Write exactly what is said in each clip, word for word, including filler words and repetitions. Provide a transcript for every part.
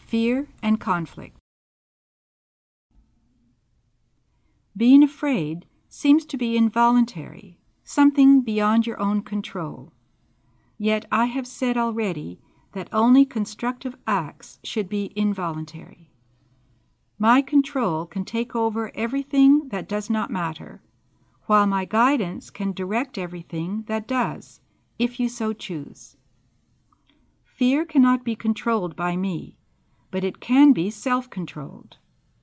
fear and conflict. Being afraid seems to be involuntary, something beyond your own control. Yet I have said already that only constructive acts should be involuntary. My control can take over everything that does not matter, while my guidance can direct everything that does, if you so choose. Fear cannot be controlled by me, but it can be self-controlled.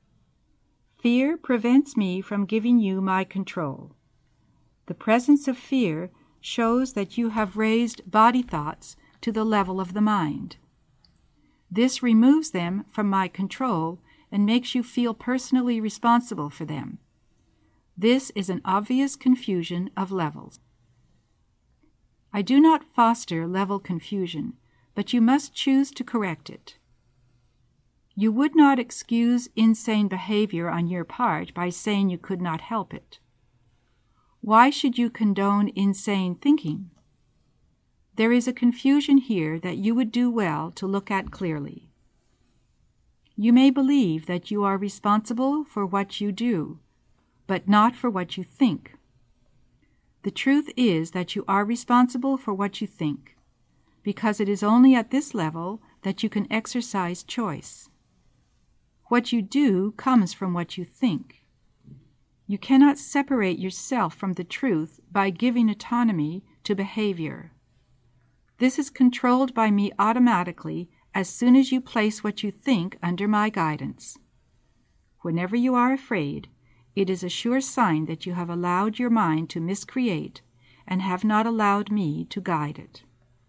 Fear prevents me from giving you my control. The presence of fear shows that you have raised body thoughts to the level of the mind. This removes them from my control and makes you feel personally responsible for them. This is an obvious confusion of levels. I do not foster level confusion, but you must choose to correct it. You would not excuse insane behavior on your part by saying you could not help it. Why should you condone insane thinking? There is a confusion here that you would do well to look at clearly. You may believe that you are responsible for what you do, but not for what you think. The truth is that you are responsible for what you think, because it is only at this level that you can exercise choice. What you do comes from what you think. You cannot separate yourself from the truth by giving autonomy to behavior. This is controlled by me automatically as soon as you place what you think under my guidance. Whenever you are afraid, it is a sure sign that you have allowed your mind to miscreate and have not allowed me to guide it.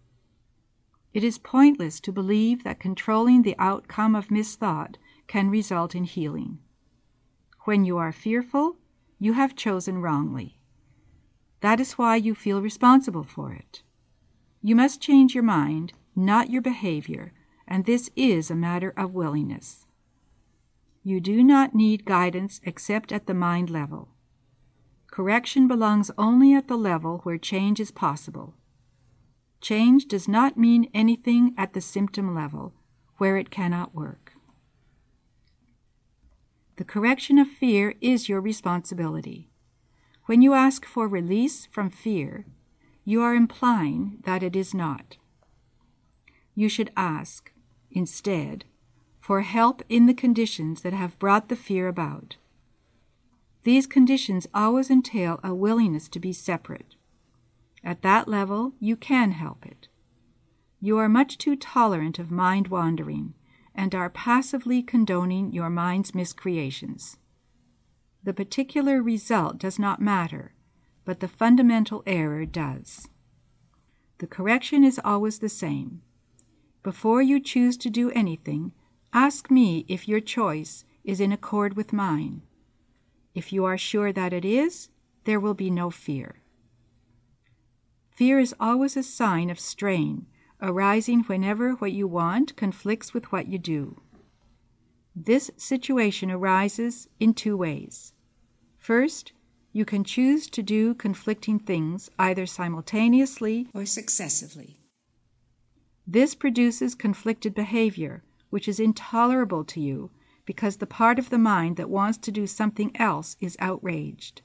It is pointless to believe that controlling the outcome of misthought can result in healing. When you are fearful, you have chosen wrongly. That is why you feel responsible for it. You must change your mind, not your behavior, and this is a matter of willingness. You do not need guidance except at the mind level. Correction belongs only at the level where change is possible. Change does not mean anything at the symptom level, where it cannot work. The correction of fear is your responsibility. When you ask for release from fear, you are implying that it is not. You should ask, instead, for help in the conditions that have brought the fear about. These conditions always entail a willingness to be separate. At that level, you can help it. You are much too tolerant of mind wandering and are passively condoning your mind's miscreations. The particular result does not matter, but the fundamental error does. The correction is always the same. Before you choose to do anything, ask me if your choice is in accord with mine. If you are sure that it is, there will be no fear. Fear is always a sign of strain, arising whenever what you want conflicts with what you do. This situation arises in two ways. First, you can choose to do conflicting things either simultaneously or successively. This produces conflicted behavior, which is intolerable to you because the part of the mind that wants to do something else is outraged.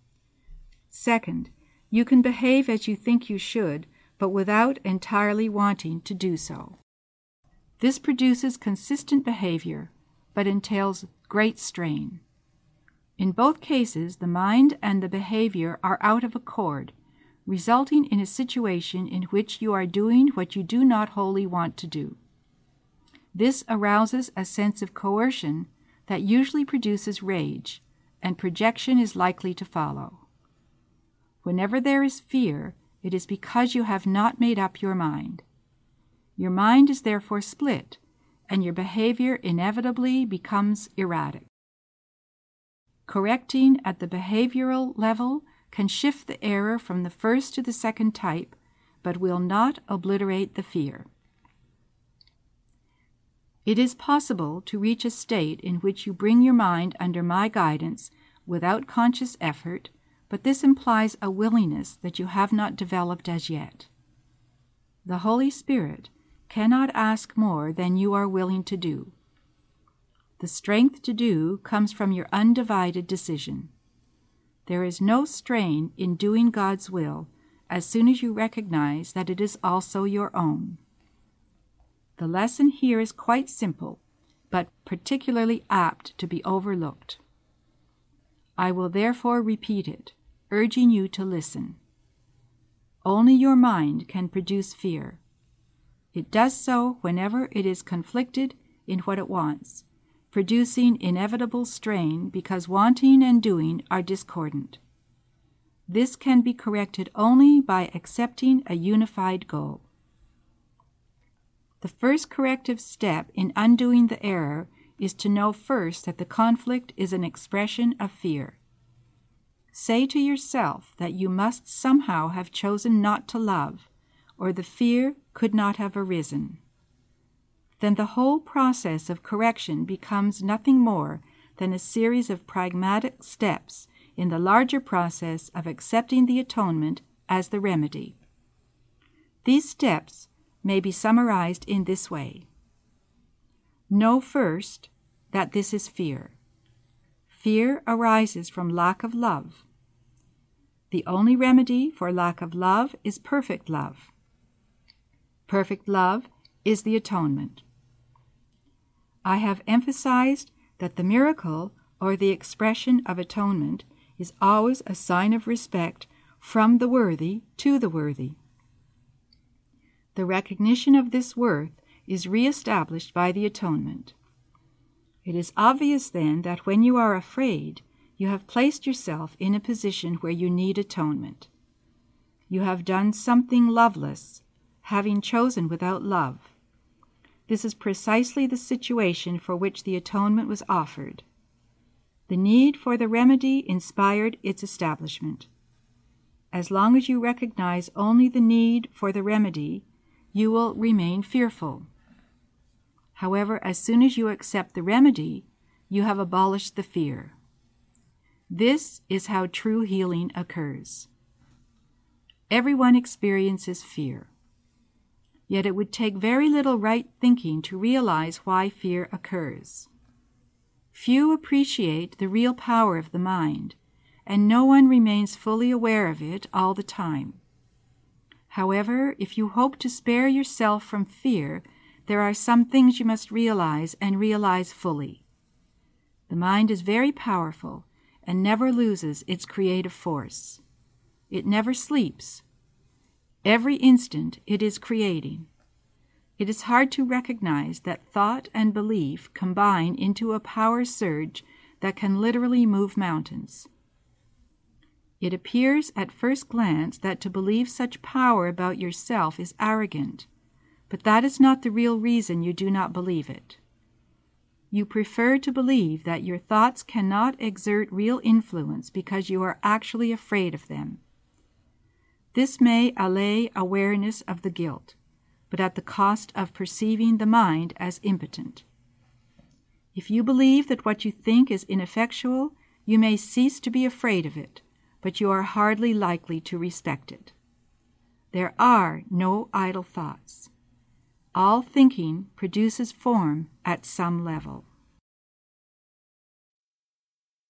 Second, you can behave as you think you should, but without entirely wanting to do so. This produces consistent behavior, but entails great strain. In both cases, the mind and the behavior are out of accord, resulting in a situation in which you are doing what you do not wholly want to do. This arouses a sense of coercion that usually produces rage, and projection is likely to follow. Whenever there is fear, it is because you have not made up your mind. Your mind is therefore split, and your behavior inevitably becomes erratic. Correcting at the behavioral level can shift the error from the first to the second type, but will not obliterate the fear. It is possible to reach a state in which you bring your mind under my guidance without conscious effort, but this implies a willingness that you have not developed as yet. The Holy Spirit cannot ask more than you are willing to do, The strength to do comes from your undivided decision. There is no strain in doing God's will as soon as you recognize that it is also your own. The lesson here is quite simple, but particularly apt to be overlooked. I will therefore repeat it, urging you to listen. Only your mind can produce fear. It does so whenever it is conflicted in what it wants, producing inevitable strain because wanting and doing are discordant. This can be corrected only by accepting a unified goal. The first corrective step in undoing the error is to know first that the conflict is an expression of fear. Say to yourself that you must somehow have chosen not to love, or the fear could not have arisen. Then the whole process of correction becomes nothing more than a series of pragmatic steps in the larger process of accepting the atonement as the remedy. These steps may be summarized in this way. Know first that this is fear. Fear arises from lack of love. The only remedy for lack of love is perfect love. Perfect love is the atonement. I have emphasized that the miracle or the expression of atonement is always a sign of respect from the worthy to the worthy. The recognition of this worth is re-established by the atonement. It is obvious then that when you are afraid, you have placed yourself in a position where you need atonement. You have done something loveless, having chosen without love. This is precisely the situation for which the atonement was offered. The need for the remedy inspired its establishment. As long as you recognize only the need for the remedy, you will remain fearful. However, as soon as you accept the remedy, you have abolished the fear. This is how true healing occurs. Everyone experiences fear. Yet it would take very little right thinking to realize why fear occurs. Few appreciate the real power of the mind, and no one remains fully aware of it all the time. However, if you hope to spare yourself from fear, there are some things you must realize and realize fully. The mind is very powerful and never loses its creative force. It never sleeps. Every instant it is creating. It is hard to recognize that thought and belief combine into a power surge that can literally move mountains. It appears at first glance that to believe such power about yourself is arrogant, but that is not the real reason you do not believe it. You prefer to believe that your thoughts cannot exert real influence because you are actually afraid of them. This may allay awareness of the guilt, but at the cost of perceiving the mind as impotent. If you believe that what you think is ineffectual, you may cease to be afraid of it, but you are hardly likely to respect it. There are no idle thoughts. All thinking produces form at some level.